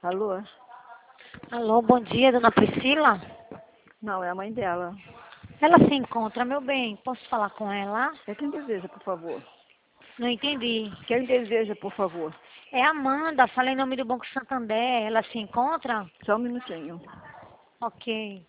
Alô? Alô, bom dia, dona Priscila. Não, é a mãe dela. Ela se encontra, meu bem. Posso falar com ela? É quem deseja, por favor. Não entendi. Quem deseja, por favor. É Amanda, fala em nome do Banco Santander. Ela se encontra? Só um minutinho. Ok.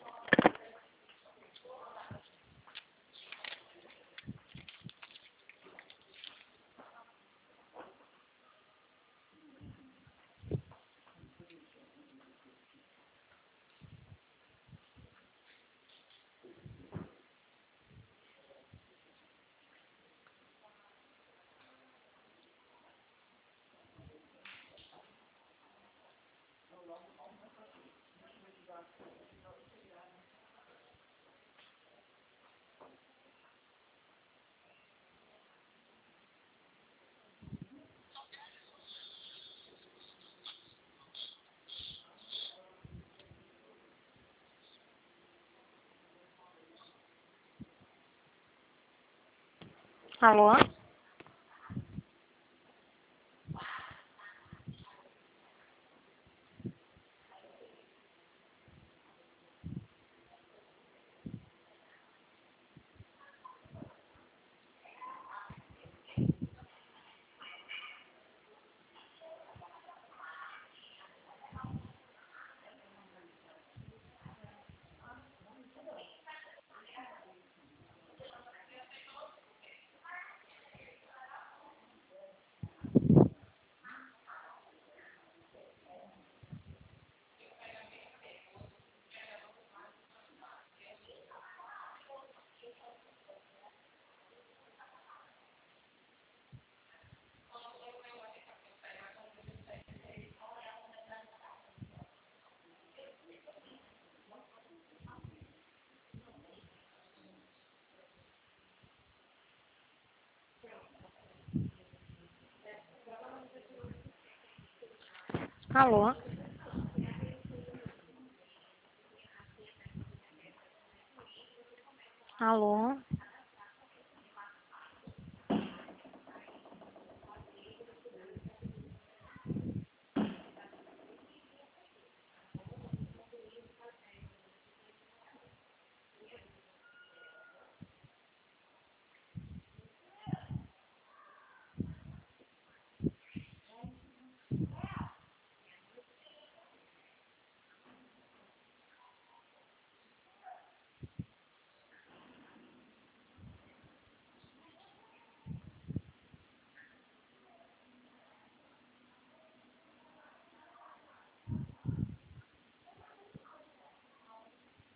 Alô? Alô? Alô?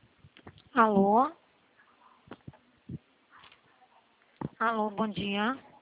Alô? Alô, bom dia.